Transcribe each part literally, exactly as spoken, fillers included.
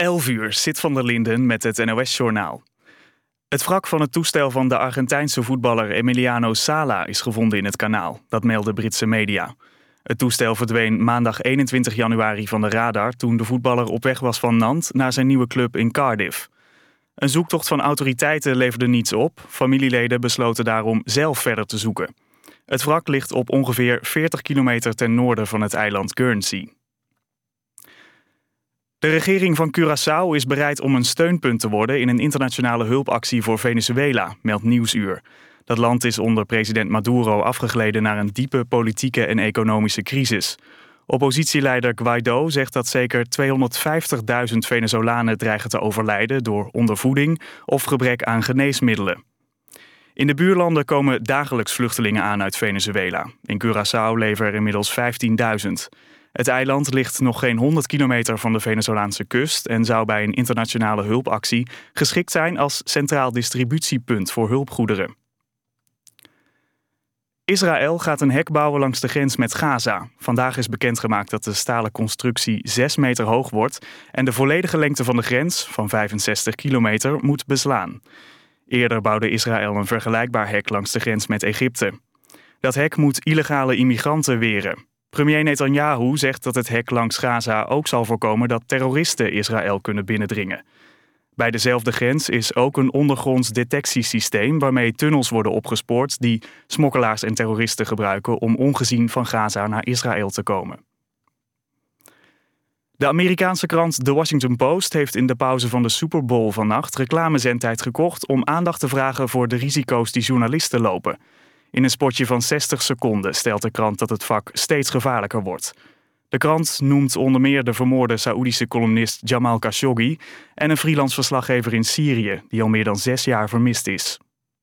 elf uur, Sit van der Linden met het N O S-journaal. Het wrak van het toestel van de Argentijnse voetballer Emiliano Sala is gevonden in het kanaal. Dat melden Britse media. Het toestel verdween maandag eenentwintig januari van de radar toen de voetballer op weg was van Nantes naar zijn nieuwe club in Cardiff. Een zoektocht van autoriteiten leverde niets op. Familieleden besloten daarom zelf verder te zoeken. Het wrak ligt op ongeveer veertig kilometer ten noorden van het eiland Guernsey. De regering van Curaçao is bereid om een steunpunt te worden in een internationale hulpactie voor Venezuela, meldt Nieuwsuur. Dat land is onder president Maduro afgegleden naar een diepe politieke en economische crisis. Oppositieleider Guaidó zegt dat zeker tweehonderdvijftigduizend Venezolanen dreigen te overlijden door ondervoeding of gebrek aan geneesmiddelen. In de buurlanden komen dagelijks vluchtelingen aan uit Venezuela. In Curaçao leven er inmiddels vijftienduizend. Het eiland ligt nog geen honderd kilometer van de Venezolaanse kust en zou bij een internationale hulpactie geschikt zijn als centraal distributiepunt voor hulpgoederen. Israël gaat een hek bouwen langs de grens met Gaza. Vandaag is bekendgemaakt dat de stalen constructie zes meter hoog wordt en de volledige lengte van de grens, van vijfenzestig kilometer, moet beslaan. Eerder bouwde Israël een vergelijkbaar hek langs de grens met Egypte. Dat hek moet illegale immigranten weren. Premier Netanyahu zegt dat het hek langs Gaza ook zal voorkomen dat terroristen Israël kunnen binnendringen. Bij dezelfde grens is ook een ondergronds detectiesysteem waarmee tunnels worden opgespoord die smokkelaars en terroristen gebruiken om ongezien van Gaza naar Israël te komen. De Amerikaanse krant The Washington Post heeft in de pauze van de Super Bowl vannacht reclamezendtijd gekocht om aandacht te vragen voor de risico's die journalisten lopen. In een spotje van zestig seconden stelt de krant dat het vak steeds gevaarlijker wordt. De krant noemt onder meer de vermoorde Saoedische columnist Jamal Khashoggi en een freelance verslaggever in Syrië, die al meer dan zes jaar vermist is.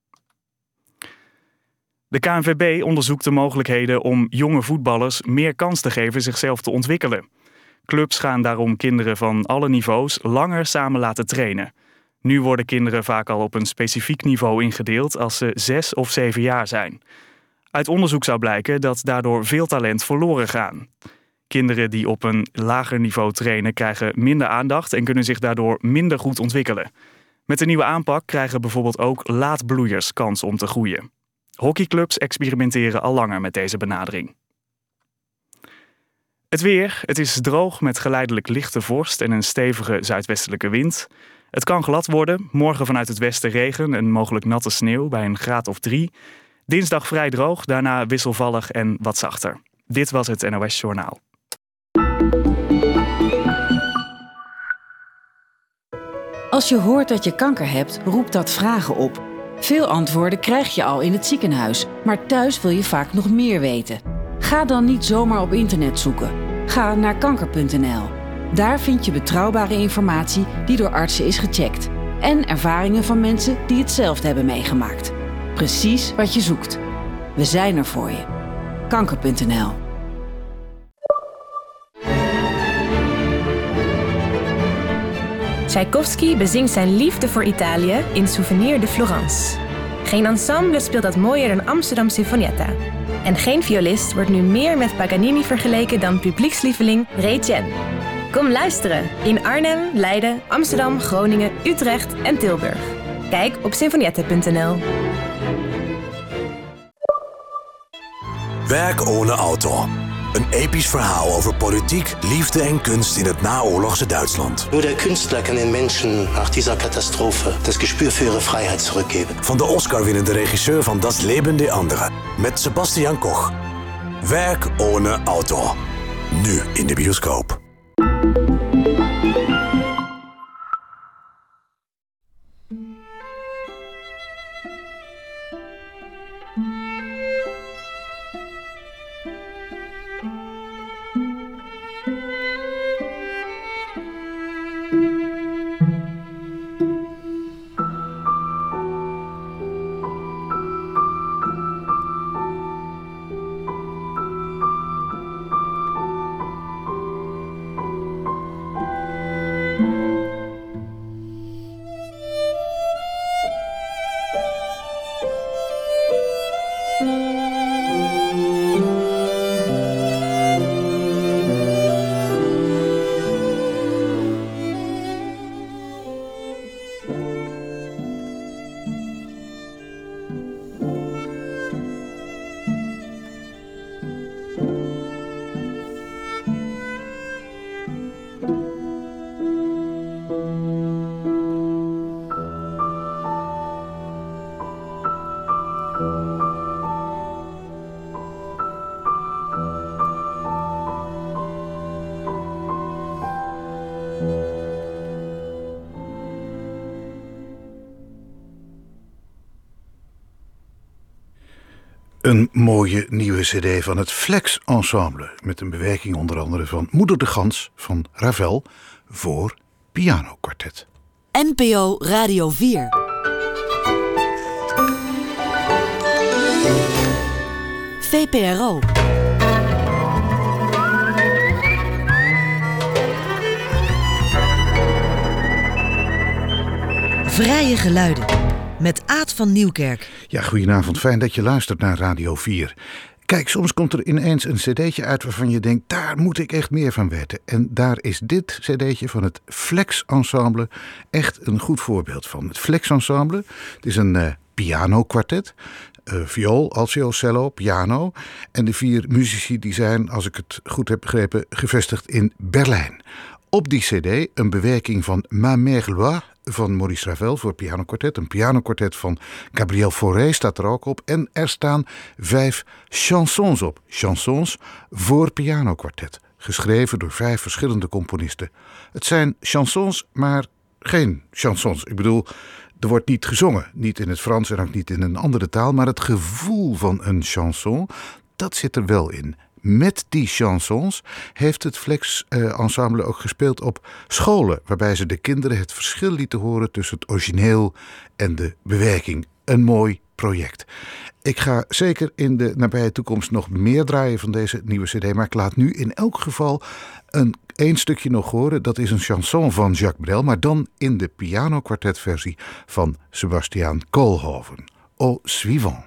De K N V B onderzoekt de mogelijkheden om jonge voetballers meer kans te geven zichzelf te ontwikkelen. Clubs gaan daarom kinderen van alle niveaus langer samen laten trainen. Nu worden kinderen vaak al op een specifiek niveau ingedeeld als ze zes of zeven jaar zijn. Uit onderzoek zou blijken dat daardoor veel talent verloren gaan. Kinderen die op een lager niveau trainen krijgen minder aandacht en kunnen zich daardoor minder goed ontwikkelen. Met de nieuwe aanpak krijgen bijvoorbeeld ook laatbloeiers kans om te groeien. Hockeyclubs experimenteren al langer met deze benadering. Het weer. Het is droog met geleidelijk lichte vorst en een stevige zuidwestelijke wind. Het kan glad worden. Morgen vanuit het westen regen en mogelijk natte sneeuw bij een graad of drie. Dinsdag vrij droog, daarna wisselvallig en wat zachter. Dit was het N O S-journaal. Als je hoort dat je kanker hebt, roept dat vragen op. Veel antwoorden krijg je al in het ziekenhuis, maar thuis wil je vaak nog meer weten. Ga dan niet zomaar op internet zoeken. Ga naar kanker punt n l. Daar vind je betrouwbare informatie die door artsen is gecheckt. En ervaringen van mensen die hetzelfde hebben meegemaakt. Precies wat je zoekt. We zijn er voor je. kanker punt n l. Tchaikovsky bezingt zijn liefde voor Italië in Souvenir de Florence. Geen ensemble speelt dat mooier dan Amsterdam Sinfonietta. En geen violist wordt nu meer met Paganini vergeleken dan publiekslieveling Reitjen. Kom luisteren in Arnhem, Leiden, Amsterdam, Groningen, Utrecht en Tilburg. Kijk op sinfonietta punt n l. Werk ohne Auto. Een episch verhaal over politiek, liefde en kunst in het naoorlogse Duitsland. Nur der Künstler kann den Menschen nach dieser Katastrophe das Gespür für ihre Freiheit zurückgeben. Van de Oscar-winnende regisseur van Das Leben der Anderen. Met Sebastian Koch. Werk ohne Auto. Nu in de bioscoop. Een mooie nieuwe cd van het Flex Ensemble. Met een bewerking onder andere van Moeder de Gans van Ravel voor pianokwartet. N P O Radio vier. V P R O. Vrije geluiden. Met Aad van Nieuwkerk. Ja, goedenavond. Fijn dat je luistert naar Radio vier. Kijk, soms komt er ineens een cd'tje uit waarvan je denkt, daar moet ik echt meer van weten. En daar is dit cd'tje van het Flex Ensemble echt een goed voorbeeld van. Het Flex Ensemble, het is een uh, pianokwartet. Uh, viool, alto, cello, piano. En de vier muzici die zijn, als ik het goed heb begrepen, gevestigd in Berlijn. Op die cd een bewerking van Ma Mère Gloire van Maurice Ravel voor pianokwartet. Een pianokwartet van Gabriel Fauré staat er ook op. En er staan vijf chansons op. Chansons voor pianokwartet. Geschreven door vijf verschillende componisten. Het zijn chansons, maar geen chansons. Ik bedoel, er wordt niet gezongen. Niet in het Frans en ook niet in een andere taal. Maar het gevoel van een chanson, dat zit er wel in. Met die chansons heeft het Flex uh, Ensemble ook gespeeld op scholen, waarbij ze de kinderen het verschil lieten horen tussen het origineel en de bewerking. Een mooi project. Ik ga zeker in de nabije toekomst nog meer draaien van deze nieuwe cd, maar ik laat nu in elk geval een één stukje nog horen. Dat is een chanson van Jacques Brel, maar dan in de pianokwartetversie van Sebastiaan Koolhoven. Au suivant.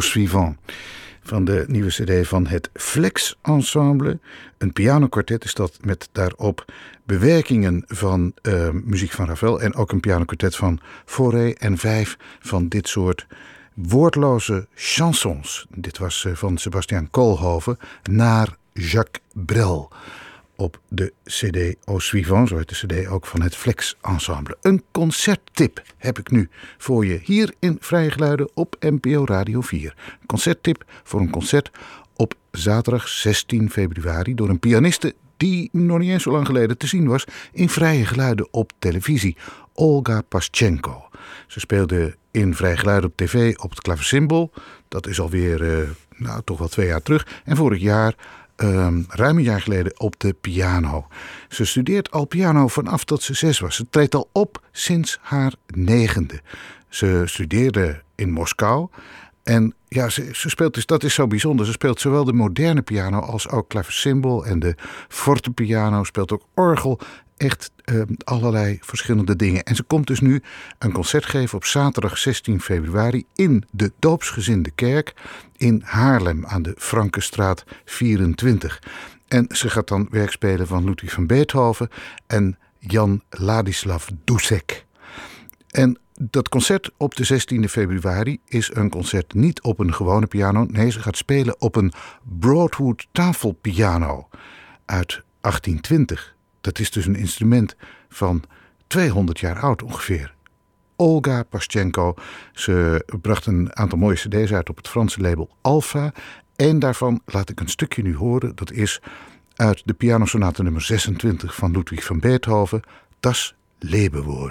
Au Suivant. Van de nieuwe cd van het Flex Ensemble. Een pianokwartet is dat met daarop bewerkingen van uh, muziek van Ravel. En ook een pianokwartet van Fauré en vijf van dit soort woordloze chansons. Dit was uh, van Sebastian Koolhoven naar Jacques Brel. Op de cd Au Suivant, zo heet de cd ook van het Flex Ensemble. Een concerttip heb ik nu voor je hier in Vrije Geluiden op N P O Radio vier. Een concerttip voor een concert op zaterdag zestien februari door een pianiste die nog niet eens zo lang geleden te zien was in Vrije Geluiden op televisie. Olga Paschenko. Ze speelde in Vrije Geluiden op tv op het klaversymbol. Dat is alweer uh, nou, toch wel twee jaar terug. En vorig jaar Um, ruim een jaar geleden op de piano. Ze studeert al piano vanaf dat ze zes was. Ze treedt al op sinds haar negende. Ze studeerde in Moskou. En ja, ze, ze speelt dus, dat is zo bijzonder. Ze speelt zowel de moderne piano als ook klaversymbol en de fortepiano. Speelt ook orgel. Echt uh, allerlei verschillende dingen. En ze komt dus nu een concert geven op zaterdag zestien februari in de Doopsgezinde Kerk in Haarlem aan de Frankenstraat vierentwintig. En ze gaat dan werk spelen van Ludwig van Beethoven en Jan Ladislav Dussek. En dat concert op de zestiende februari is een concert niet op een gewone piano. Nee, ze gaat spelen op een Broadwood tafelpiano uit achttien twintig. Dat is dus een instrument van tweehonderd jaar oud ongeveer. Olga Paschenko. Ze bracht een aantal mooie cd's uit op het Franse label Alpha. En daarvan laat ik een stukje nu horen. Dat is uit de pianosonate nummer zesentwintig van Ludwig van Beethoven. Das Lebewohl.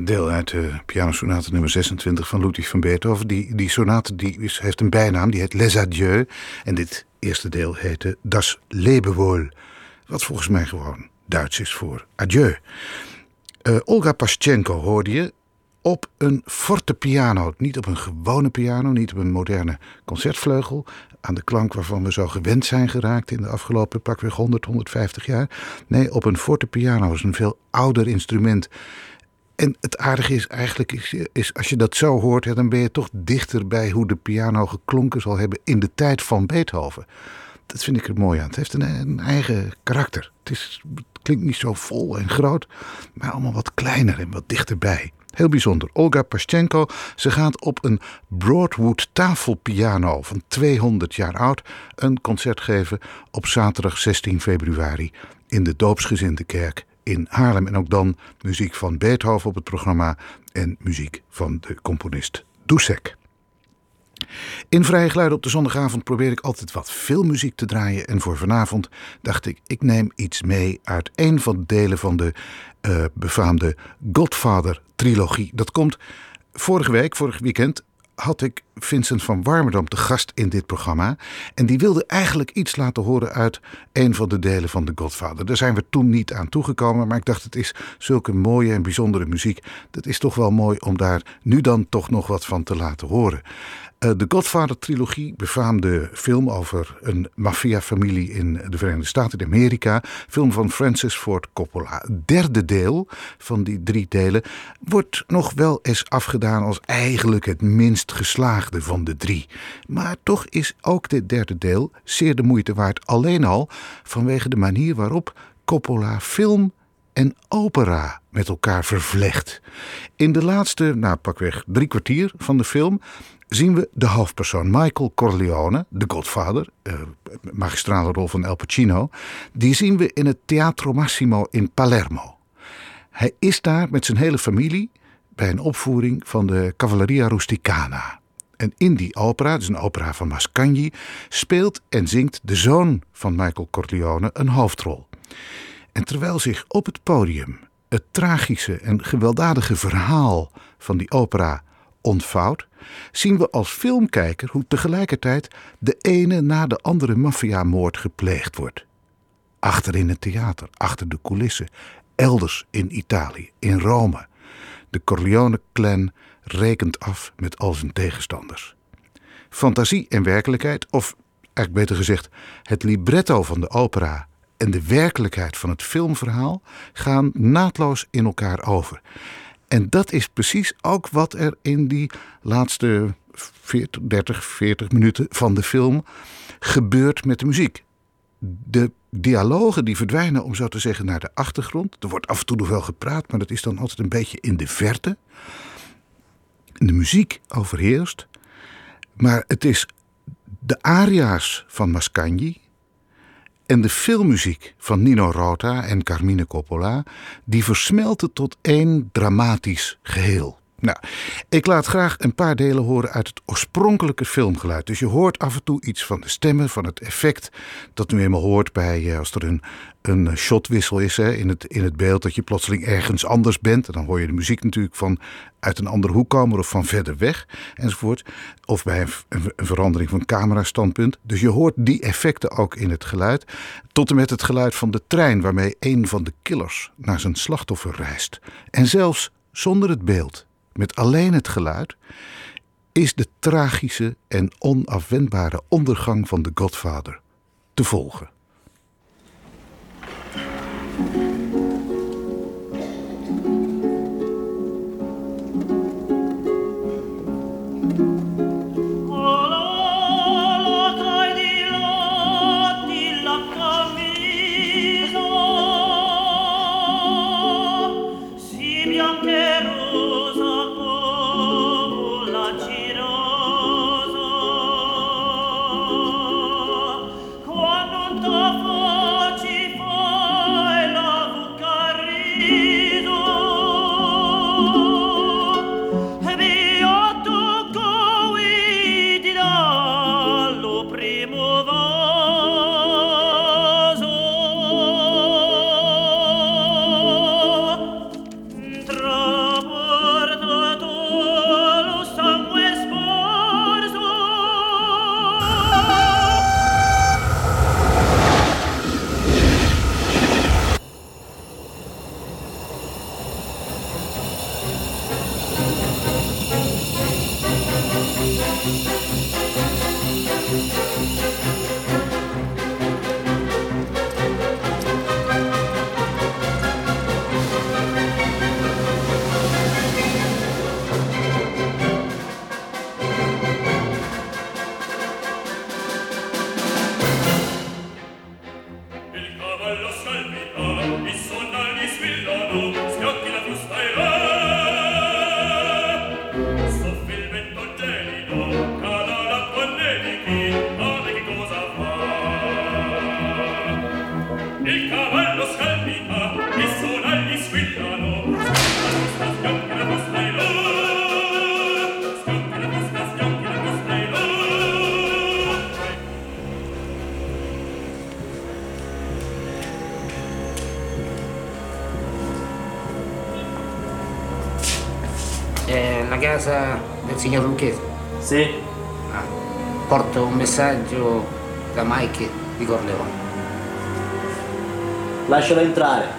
een deel uit de pianosonate nummer zesentwintig van Ludwig van Beethoven. Die, die sonate die is, heeft een bijnaam, die heet Les Adieux. En dit eerste deel heette Das Lebewohl. Wat volgens mij gewoon Duits is voor adieu. Uh, Olga Paschenko hoorde je op een forte piano. Niet op een gewone piano, niet op een moderne concertvleugel. Aan de klank waarvan we zo gewend zijn geraakt in de afgelopen pakweg honderd, honderdvijftig jaar. Nee, op een forte piano is een veel ouder instrument. En het aardige is eigenlijk, is, is als je dat zo hoort, ja, dan ben je toch dichter bij hoe de piano geklonken zal hebben in de tijd van Beethoven. Dat vind ik er mooi aan. Het heeft een, een eigen karakter. Het, is, het klinkt niet zo vol en groot, maar allemaal wat kleiner en wat dichterbij. Heel bijzonder. Olga Paschenko, ze gaat op een Broadwood tafelpiano van tweehonderd jaar oud een concert geven op zaterdag zestien februari in de Doopsgezinde Kerk in Haarlem. En ook dan muziek van Beethoven op het programma en muziek van de componist Dussek. In Vrije Geluiden op de zondagavond probeer ik altijd wat filmmuziek te draaien. En voor vanavond dacht ik, ik neem iets mee uit een van de delen van de uh, befaamde Godfather-trilogie. Dat komt vorige week, vorig weekend, had ik Vincent van Warmerdam te gast in dit programma. En die wilde eigenlijk iets laten horen uit een van de delen van de Godfather. Daar zijn we toen niet aan toegekomen, maar ik dacht, het is zulke mooie en bijzondere muziek. Dat is toch wel mooi om daar nu dan toch nog wat van te laten horen. De Godfather-trilogie, befaamde film over een maffiafamilie in de Verenigde Staten, in Amerika. Film van Francis Ford Coppola. Het derde deel van die drie delen wordt nog wel eens afgedaan als eigenlijk het minst geslaagde van de drie. Maar toch is ook dit derde deel zeer de moeite waard. Alleen al vanwege de manier waarop Coppola film en opera met elkaar vervlecht. In de laatste, nou pakweg drie kwartier van de film zien we de hoofdpersoon Michael Corleone, de Godfather, uh, magistrale rol van Al Pacino, die zien we in het Teatro Massimo in Palermo. Hij is daar met zijn hele familie bij een opvoering van de Cavalleria Rusticana. En in die opera, het is een opera van Mascagni, speelt en zingt de zoon van Michael Corleone een hoofdrol. En terwijl zich op het podium het tragische en gewelddadige verhaal van die opera ontvouwt, zien we als filmkijker hoe tegelijkertijd de ene na de andere maffiamoord gepleegd wordt. Achter in het theater, achter de coulissen, elders in Italië, in Rome. De Corleone-clan rekent af met al zijn tegenstanders. Fantasie en werkelijkheid, of eigenlijk beter gezegd, het libretto van de opera en de werkelijkheid van het filmverhaal gaan naadloos in elkaar over. En dat is precies ook wat er in die laatste veertig, dertig, veertig minuten van de film gebeurt met de muziek. De dialogen die verdwijnen, om zo te zeggen, naar de achtergrond. Er wordt af en toe nog wel gepraat, maar dat is dan altijd een beetje in de verte. De muziek overheerst, maar het is de aria's van Mascagni en de filmmuziek van Nino Rota en Carmine Coppola, die versmelten tot één dramatisch geheel. Nou, ik laat graag een paar delen horen uit het oorspronkelijke filmgeluid. Dus je hoort af en toe iets van de stemmen, van het effect dat u eenmaal hoort bij als er een, een shotwissel is hè, in, het, in het beeld, dat je plotseling ergens anders bent. En dan hoor je de muziek natuurlijk van uit een andere hoek komen of van verder weg enzovoort. Of bij een, een, een verandering van camerastandpunt. Dus je hoort die effecten ook in het geluid. Tot en met het geluid van de trein waarmee een van de killers naar zijn slachtoffer reist. En zelfs zonder het beeld, met alleen het geluid, is de tragische en onafwendbare ondergang van de Godfather te volgen. Trouble È la casa del signor Lucchese? Sì. Ah, porto un messaggio da Mike di Corleone. Lascialo entrare.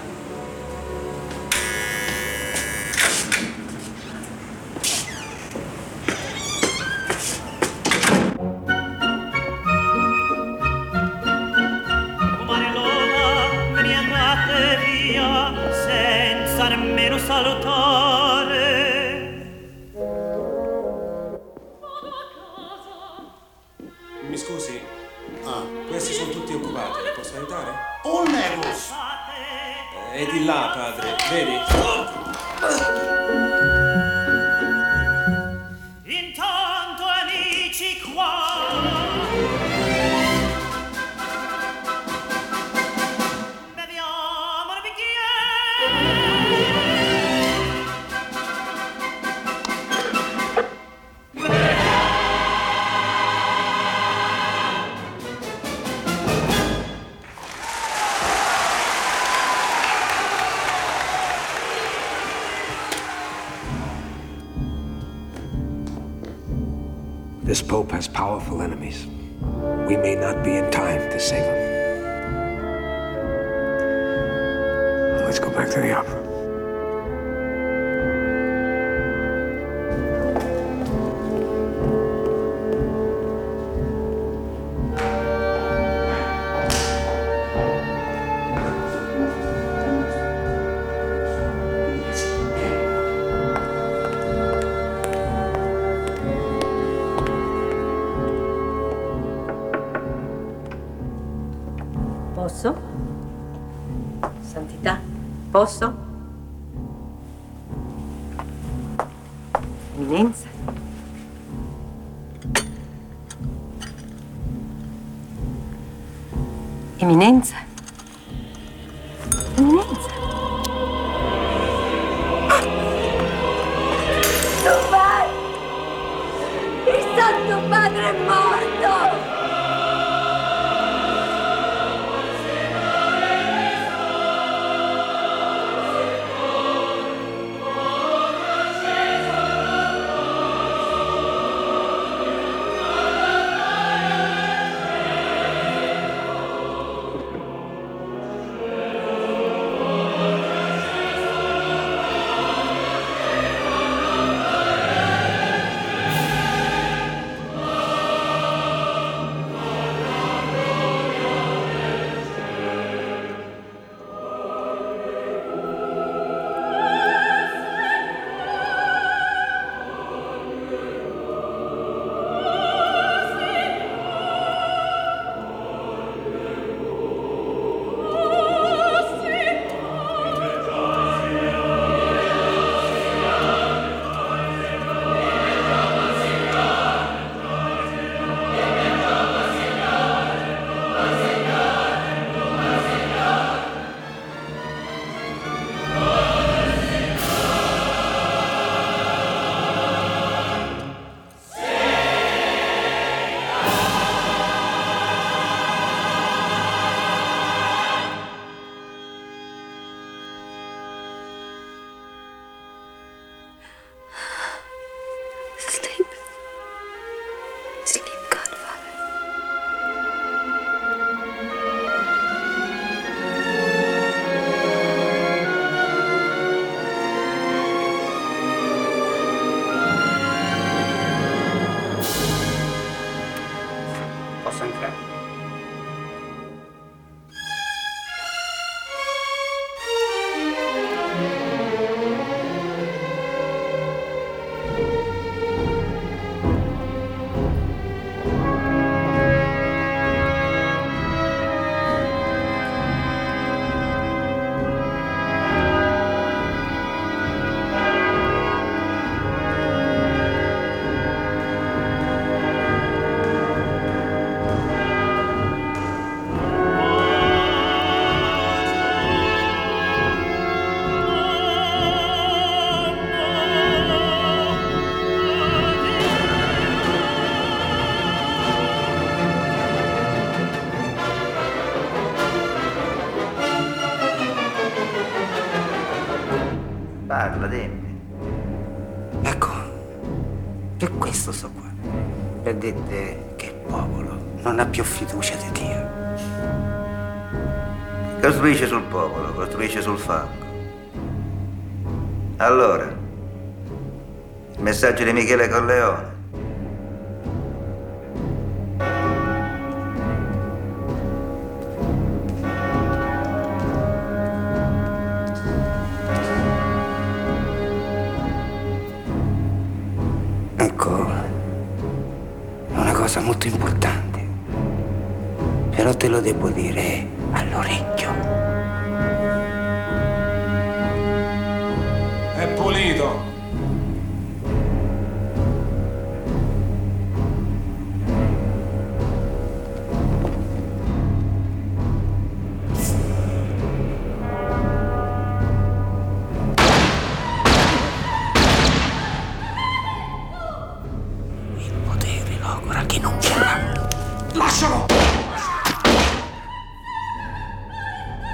Mi scusi? Ah, questi sono tutti occupati. Posso aiutare? Un Negus! È di là, padre. Vedi? Intanto amici qua. Beviamo un bicchiere. This Pope has powerful enemies. We may not be in time to save him. Let's go back to the opera. Posso? Santità, posso? Eminenza. Eminenza. Eminenza. Non vai! Il Santo Padre è morto! Posso entrare? Parla, dimmi. Ecco, questo sto qua. Per dirti che il popolo non ha più fiducia di Dio. Costruisce sul popolo, costruisce sul fango. Allora, il messaggio di Michele Corleone. Ecco, è una cosa molto importante, però te lo devo dire all'orecchio. È pulito. Il potere logora chi non vuole. Lascialo!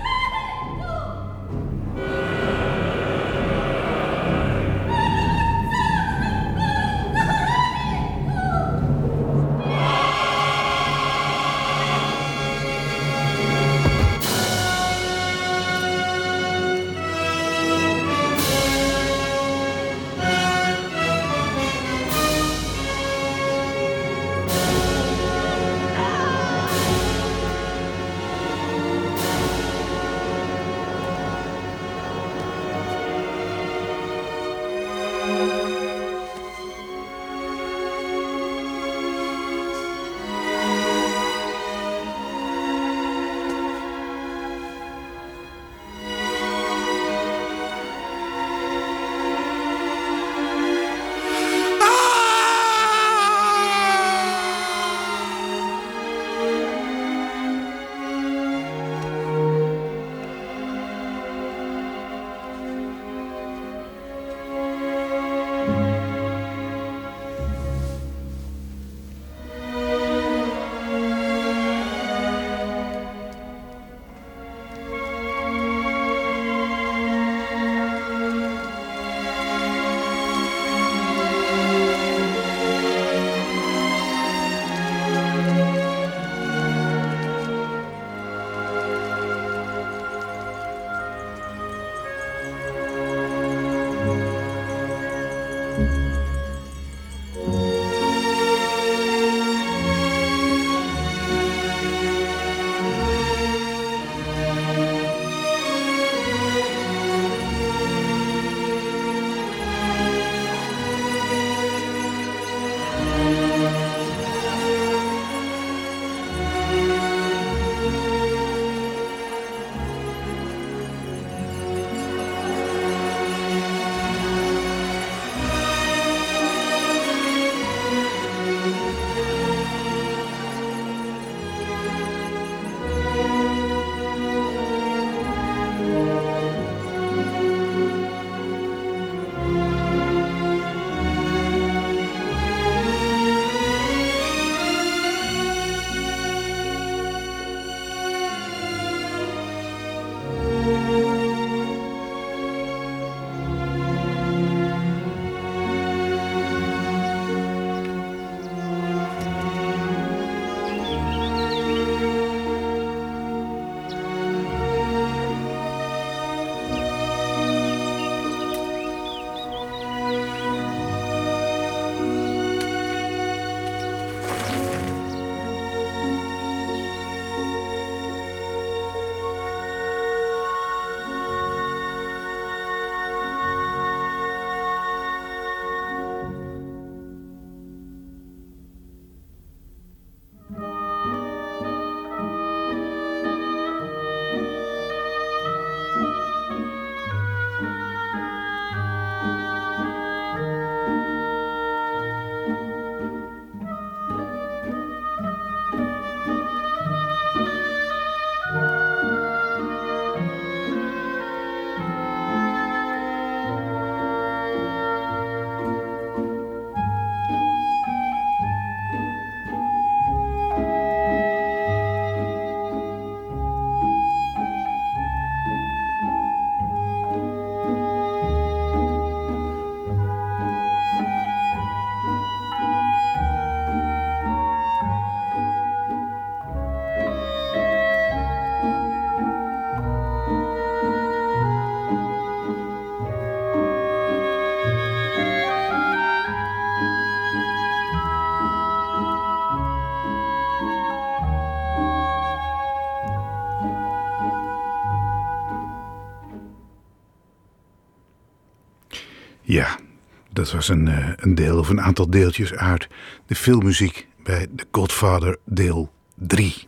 Ja, dat was een, uh, een deel of een aantal deeltjes uit de filmmuziek bij The Godfather deel drie.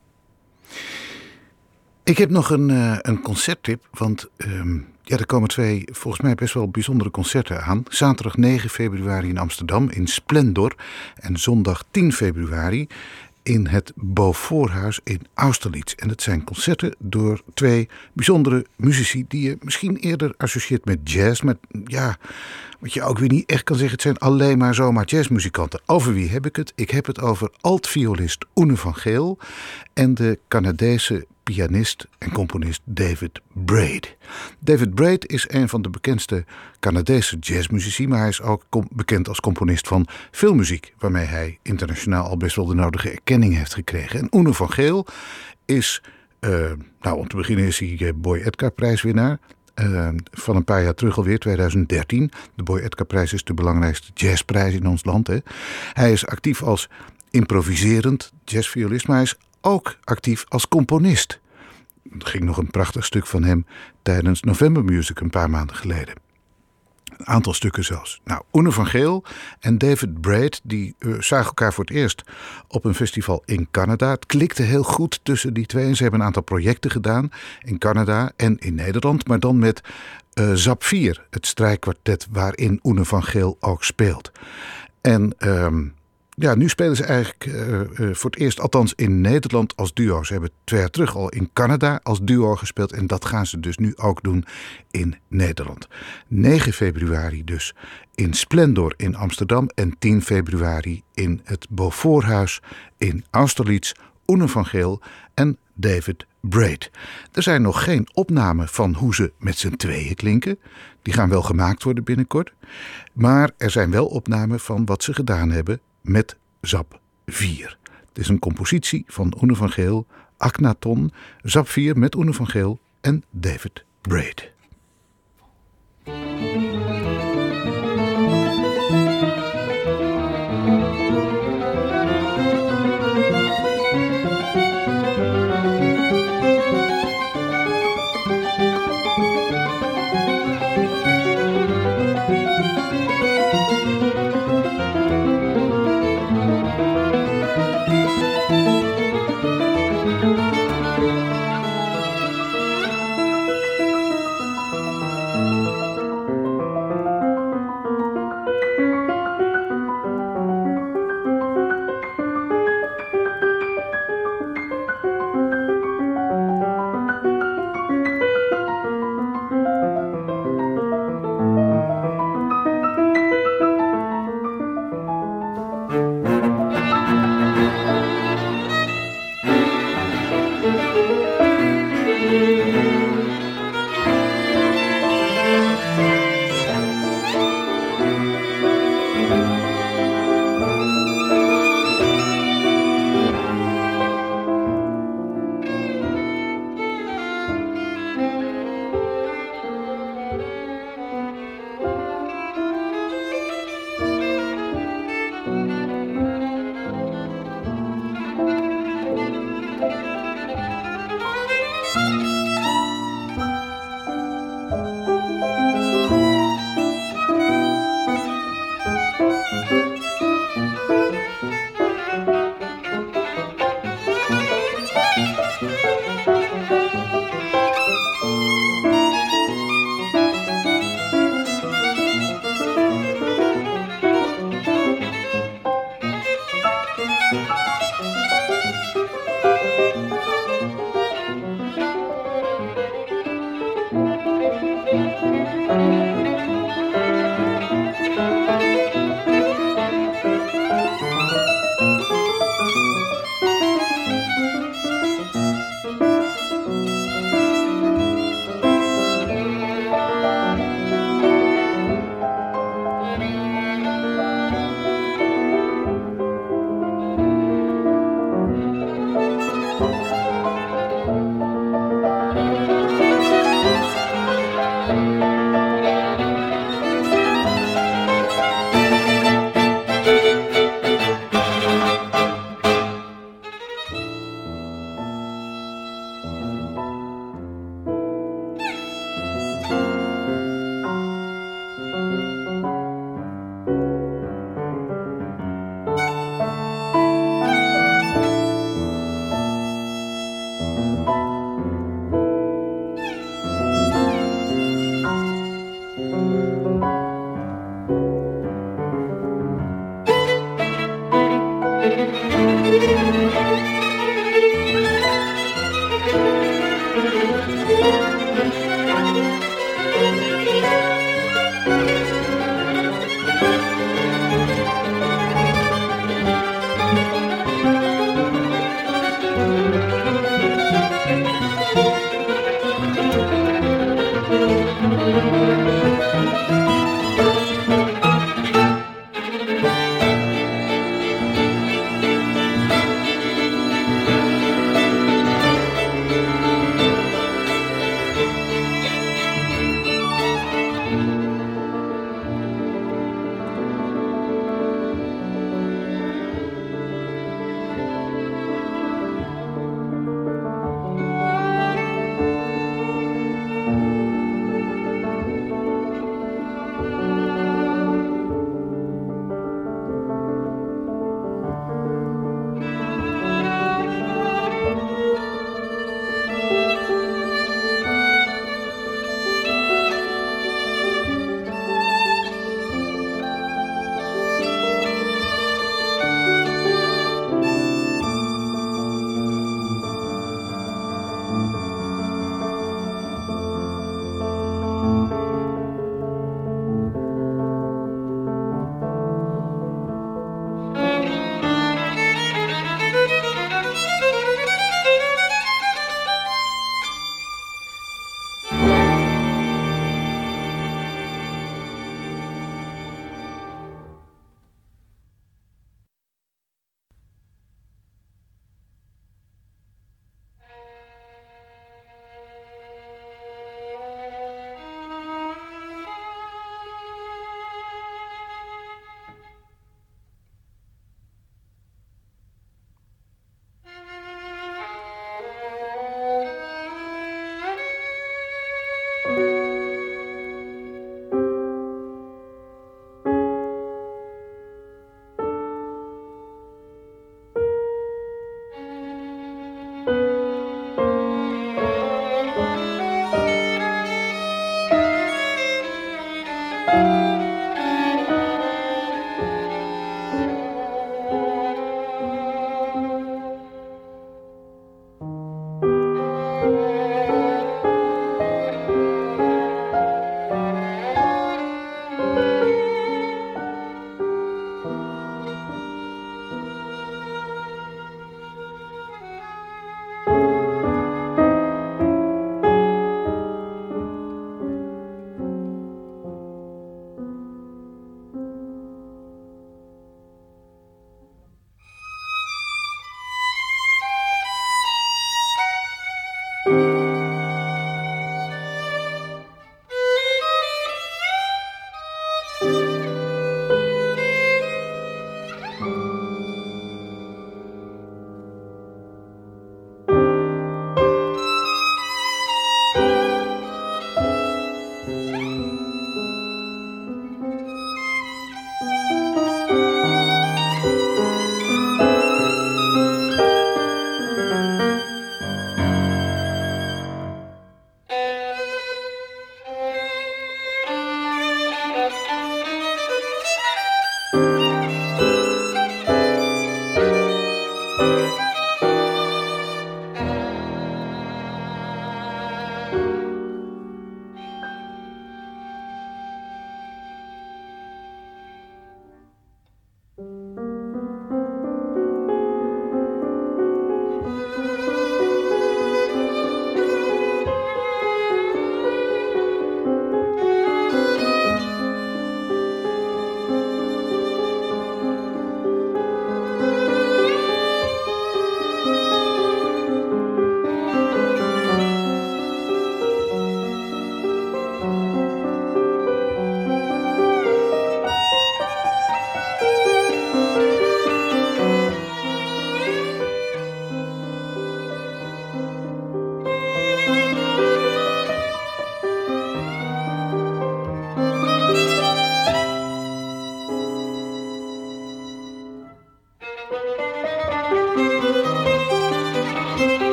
Ik heb nog een, uh, een concerttip, want um, ja, er komen twee volgens mij best wel bijzondere concerten aan. Zaterdag negen februari in Amsterdam in Splendor en zondag tien februari in het Beauforthuis in Austerlitz. En dat zijn concerten door twee bijzondere muzici die je misschien eerder associeert met jazz. Maar ja, wat je ook weer niet echt kan zeggen, het zijn alleen maar zomaar jazzmuzikanten. Over wie heb ik het? Ik heb het over altviolist Oene van Geel en de Canadese pianist en componist David Braid. David Braid is een van de bekendste Canadese jazzmuzici, maar hij is ook kom- bekend als componist van filmmuziek, waarmee hij internationaal al best wel de nodige erkenning heeft gekregen. En Oene van Geel is, uh, nou om te beginnen is hij Boy Edgar prijswinnaar. Uh, van een paar jaar terug alweer, twintig dertien. De Boy Edgar prijs is de belangrijkste jazzprijs in ons land. Hè. Hij is actief als improviserend jazzviolist, maar hij is ook actief als componist. Er ging nog een prachtig stuk van hem tijdens November Music een paar maanden geleden. Een aantal stukken zelfs. Nou, Oene van Geel en David Braid, die uh, zagen elkaar voor het eerst op een festival in Canada. Het klikte heel goed tussen die twee en ze hebben een aantal projecten gedaan in Canada en in Nederland. Maar dan met uh, Zap vier, het strijkkwartet waarin Oene van Geel ook speelt. En Um, Ja, nu spelen ze eigenlijk uh, uh, voor het eerst, althans in Nederland, als duo. Ze hebben twee jaar terug al in Canada als duo gespeeld en dat gaan ze dus nu ook doen in Nederland. negen februari dus in Splendor in Amsterdam en tien februari in het Beauforthuis in Austerlitz, Oene van Geel en David Braid. Er zijn nog geen opnamen van hoe ze met z'n tweeën klinken. Die gaan wel gemaakt worden binnenkort. Maar er zijn wel opnamen van wat ze gedaan hebben met Zap vier. Het is een compositie van Oene van Geel, Akhenaton, Zap vier met Oene van Geel en David Braid.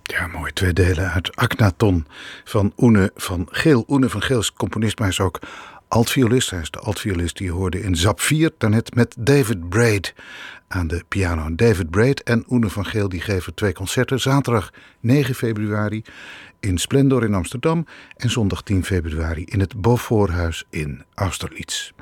Ja, mooi. Twee delen uit Akhenaton van Oene van Geel. Oene van Geel is componist, maar hij is ook altviolist. Hij is de altviolist die je hoorde in Zap vier, daarnet met David Braid aan de piano. David Braid en Oene van Geel die geven twee concerten. Zaterdag negen februari in Splendor in Amsterdam en zondag tien februari in het Beauforthuis in Austerlitz.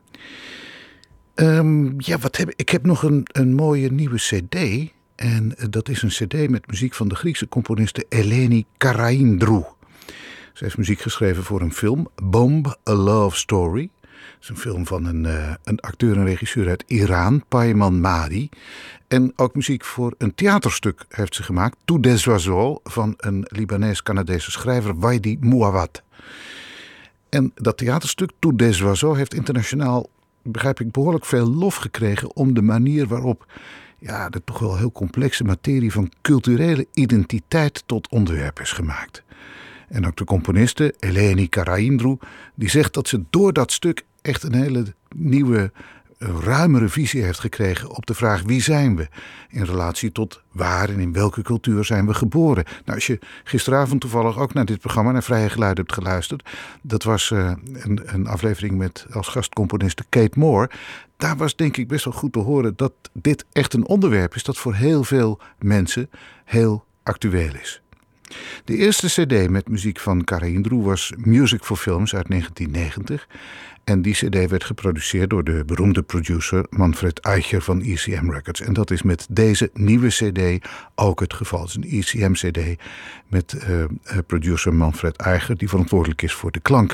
Um, ja, wat heb ik? Ik heb nog een, een mooie nieuwe cd. En dat is een cd met muziek van de Griekse componiste Eleni Karaindrou. Ze heeft muziek geschreven voor een film, Bomb, A Love Story. Dat is een film van een, uh, een acteur en regisseur uit Iran, Payman Madi. En ook muziek voor een theaterstuk heeft ze gemaakt, Tous des oiseaux, van een Libanees-Canadese schrijver, Waidi Mouawad. En dat theaterstuk, Tous des oiseaux, heeft internationaal, begrijp ik, behoorlijk veel lof gekregen om de manier waarop ja, de toch wel heel complexe materie van culturele identiteit tot onderwerp is gemaakt. En ook de componiste Eleni Karaindrou, die zegt dat ze door dat stuk echt een hele nieuwe, ruimere visie heeft gekregen op de vraag wie zijn we in relatie tot waar en in welke cultuur zijn we geboren. Nou, als je gisteravond toevallig ook naar dit programma, naar Vrije Geluiden, hebt geluisterd, dat was uh, een, een aflevering met als gastcomponiste Kate Moore. Daar was denk ik best wel goed te horen dat dit echt een onderwerp is dat voor heel veel mensen heel actueel is. De eerste cd met muziek van Karaindrou was Music for Films uit negentien negentig. En die cd werd geproduceerd door de beroemde producer Manfred Eicher van E C M Records. En dat is met deze nieuwe cd ook het geval. Het is een E C M cd met uh, producer Manfred Eicher, die verantwoordelijk is voor de klank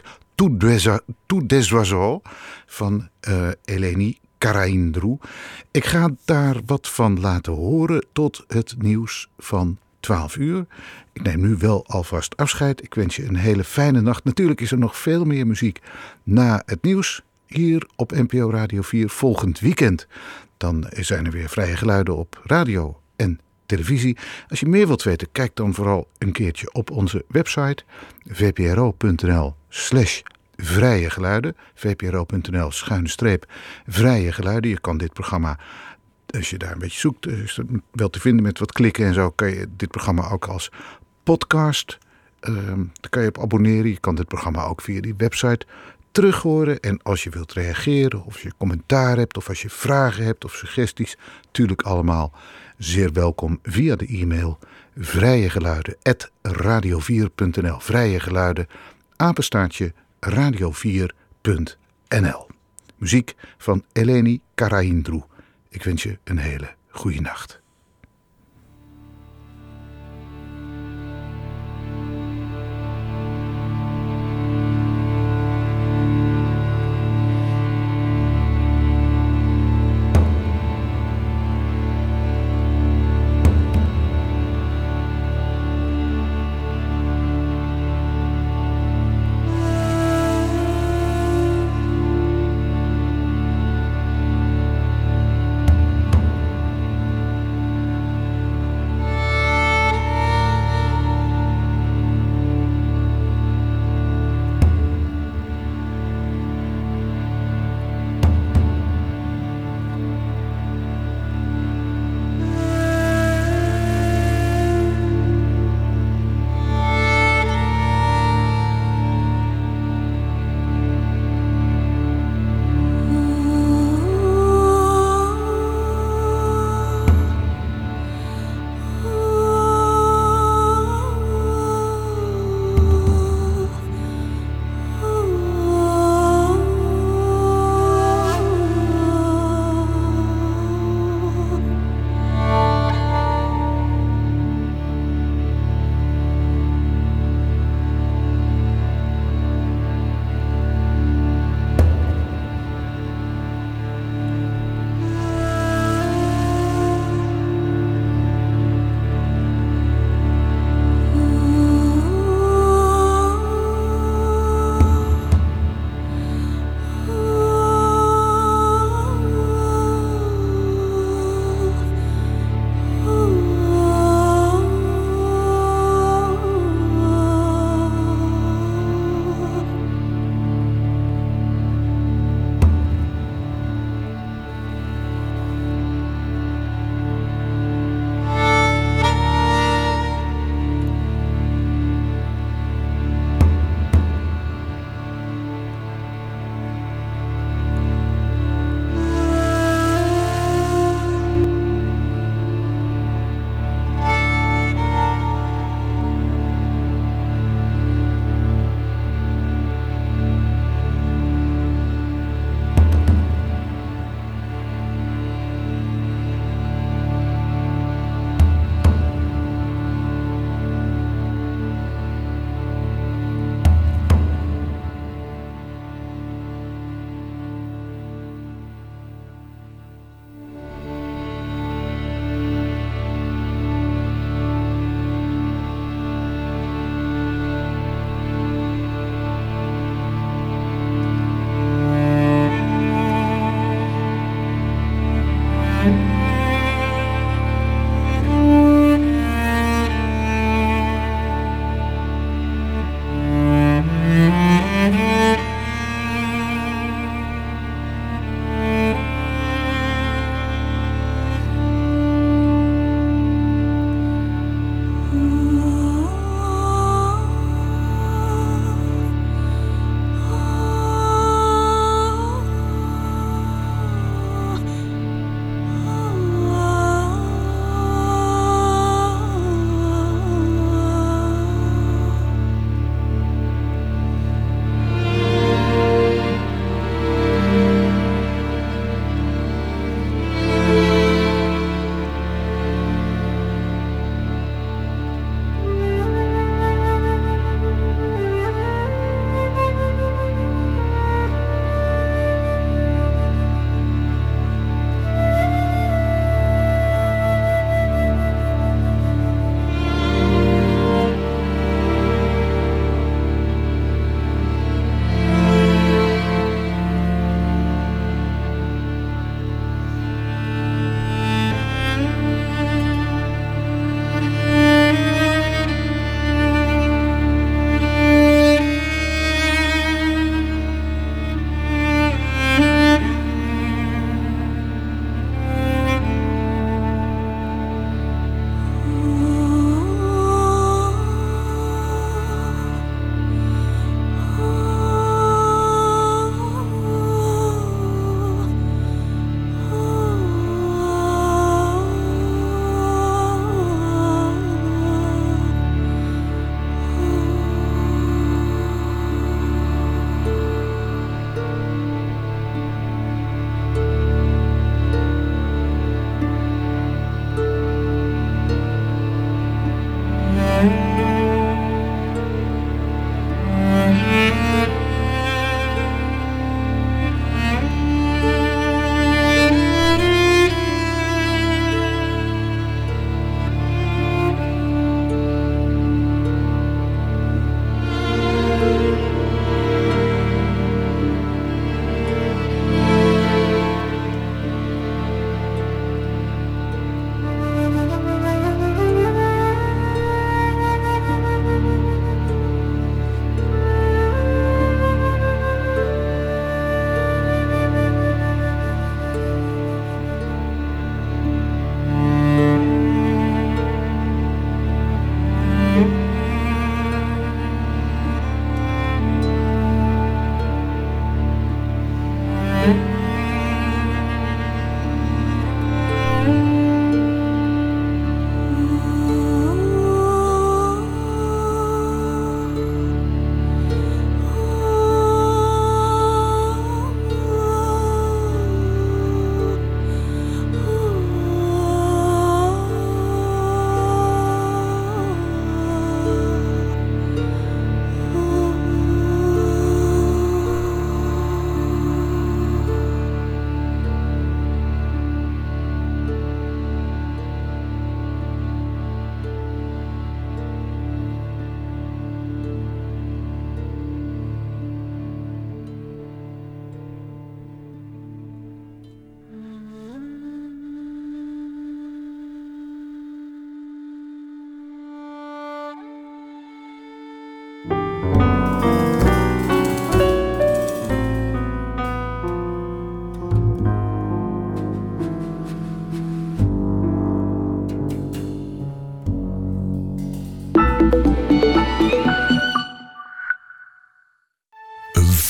Tous des oiseaux van uh, Eleni Karaindrou. Ik ga daar wat van laten horen tot het nieuws van twaalf uur. Ik neem nu wel alvast afscheid. Ik wens je een hele fijne nacht. Natuurlijk is er nog veel meer muziek na het nieuws hier op N P O Radio vier volgend weekend. Dan zijn er weer Vrije Geluiden op radio en televisie. Als je meer wilt weten, kijk dan vooral een keertje op onze website vpro.nl slash vrije geluiden. vpro.nl schuine streep vrije geluiden. Je kan dit programma, als je daar een beetje zoekt, is dat wel te vinden met wat klikken en zo, kan je dit programma ook als podcast, uh, daar kan je op abonneren. Je kan dit programma ook via die website terug horen. En als je wilt reageren, of je commentaar hebt, of als je vragen hebt of suggesties, natuurlijk allemaal zeer welkom via de e-mail vrijegeluiden at radio vier punt n l. Vrijegeluiden, apenstaartje radio vier punt n l. Muziek van Eleni Karaindrou. Ik wens je een hele goede nacht.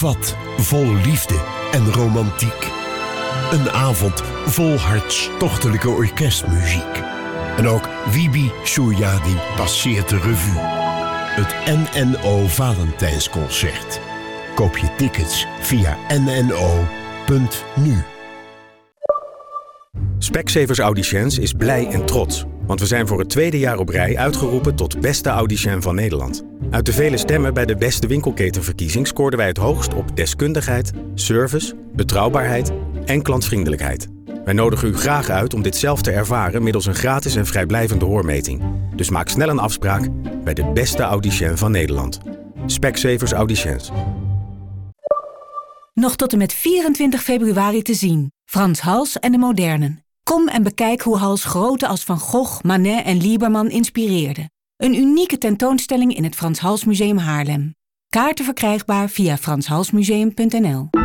vat vol liefde en romantiek. Een avond vol hartstochtelijke orkestmuziek. En ook Wibi Shoyadi passeert de revue. Het N N O Valentijnsconcert. Koop je tickets via n n o punt n u. Specsavers Audiciëns is blij en trots. Want we zijn voor het tweede jaar op rij uitgeroepen tot beste audicien van Nederland. Uit de vele stemmen bij de beste winkelketenverkiezing scoorden wij het hoogst op deskundigheid, service, betrouwbaarheid en klantvriendelijkheid. Wij nodigen u graag uit om dit zelf te ervaren middels een gratis en vrijblijvende hoormeting. Dus maak snel een afspraak bij de beste audicien van Nederland. Specsavers Audiciëns. Nog tot en met vierentwintig februari te zien. Frans Hals en de Modernen. Kom en bekijk hoe Hals groten als Van Gogh, Manet en Lieberman inspireerde. Een unieke tentoonstelling in het Frans Hals Museum Haarlem. Kaarten verkrijgbaar via frans hals museum punt n l.